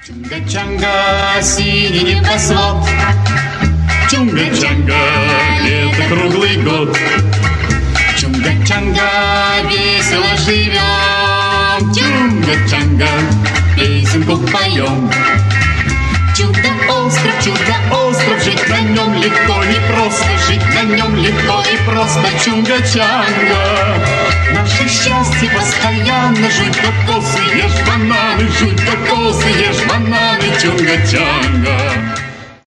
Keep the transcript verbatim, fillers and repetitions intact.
Чунга-чанга, синий небосвод, Чунга-чанга, лето круглый год. Чунга-чанга, весело живем, Чунга-чанга, песенку поем. Чудо-остров, чудо-остров, жить на нем легко и просто, жить на нем легко и просто, Чунга-чанга. Наше счастье постоянно, жуй кокосы, ешь бананы, жуй кокосы, ешь бананы, Чунга-чанга.